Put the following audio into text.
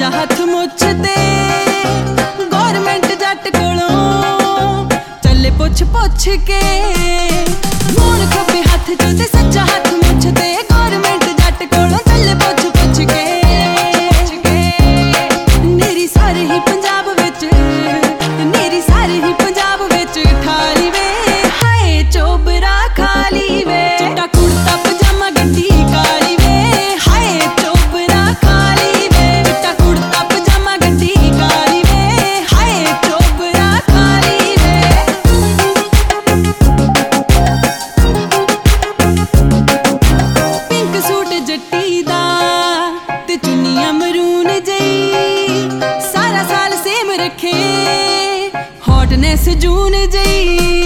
सज्जा हथ मुछते गौरमेंट जट कोलों चले पुछ पुछ के मोड़ खब्बे हाथ च ते सज्जा हाथ मुछते गौरमेंट जट कोलों चले पुछ पुछ के नेरी सारे ही पंजाब विच नेरी सारे ही पंजाब विच ठाली वे हाय चोबरा खाली वे चिट्टा कुर्ता पजामा गड्डी काली वे हाय चोबरा खाली वे चिट्टा कुर्ता पजामा गड्डी काली वे हाय चोबरा खाली वे पिंक सूट जट्टी दा ते चुन्नियां मरून जई सारा साल सेम रखे हॉटनेस जून जई